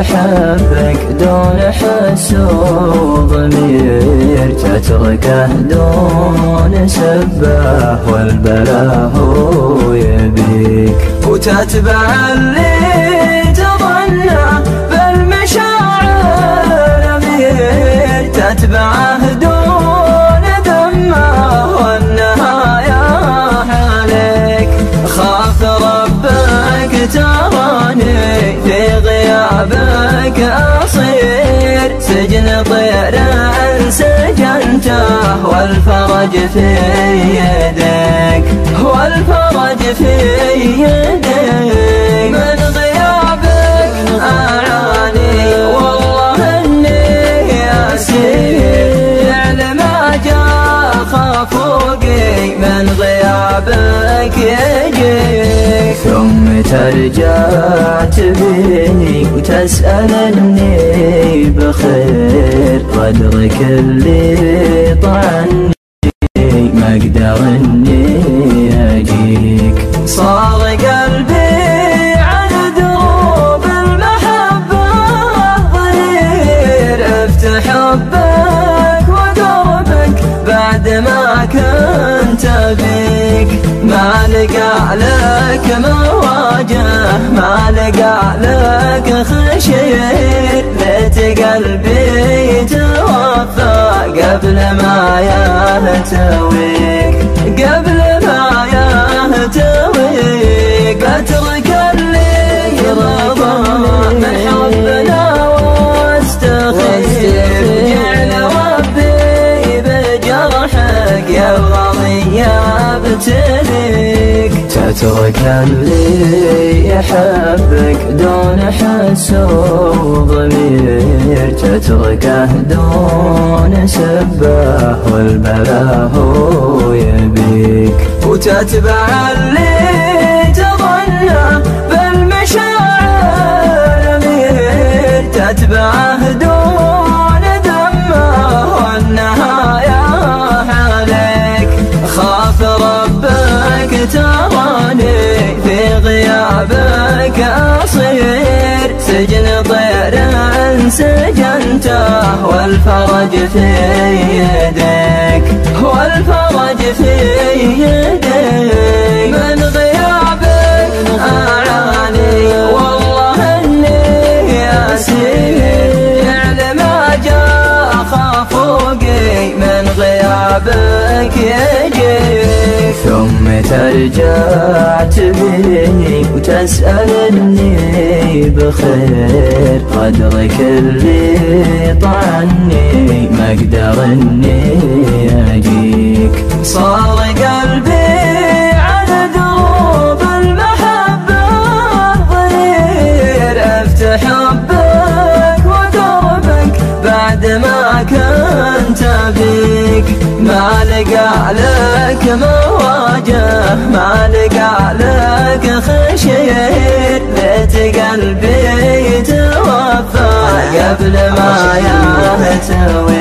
يحبك دون حس وضمير، تتركه دون سبه والبلا هو يبيك، وتتبع اللي تظنه بالمشاعر أمير، تتبعه دون ذمه والنهاية حالك. خاف ربك تراني في غيابك أصير، سجن طير سجنته والفرج في يدك، والفرج في يدك. من غيابك أعاني والله إني أسير، ما جاء خافوقي من غيابك يجيك. ثم ترجع تبيني وتسألني بخير، قدرك اللي طعني ما أقدر إني أجيك. صار قلبي عن دروب المحبة ضرير، افتح حبك ودربك بعد ما كنت بيك. ما لقى لك مواجه، ما لقى لك خشير، ليت قلبي توفى قبل ما يهتويك، قبل ما يهتويك. اترك اللي رضى من حبنا واستخير، جعل ربي بجرحك يبغى يبتليك. تترك اللي يحبك دون حس وضمير، تتركه دون سبه والبلا هو يبيك، وتتبع اللي تظنه بالمشاعر أمير، تتبعه دون ذمه والنهاية حالك. خاف ربك تراني في غيابك أصير، سجن طير سجنته والفرج في يدك، والفرج في يدك. من غيابك أعاني والله إني أسير، ما جاء خافوقي من غيابك يجيك. ثم ترجع تبيني وتسألني بخير، قدرك اللي طعني ما أقدر إني أجيك. صار قلبي على دروب المحبة ضرير، افتح حبك ودربك بعد ما كنت بيك. ما لقى لك مواجه، ما لقى لك خشير، ليت قلبي توفى قبل ما يهتوي.